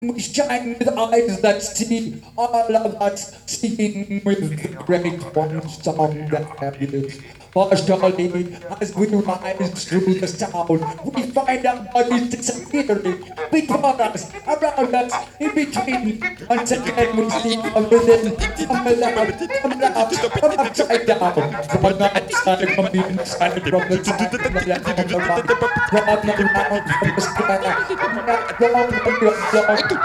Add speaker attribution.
Speaker 1: We shine with eyes that see, all of us seeing with the great one song that is. Partially, as we rise through the sound, we find our bodies disappearing before us, around us, in between. Once again, we see from within, from without, from out, from upside down, from the outside, from the inside, from the top, from the left, from the right, from the round, from the square, from the wrong, from the wrong.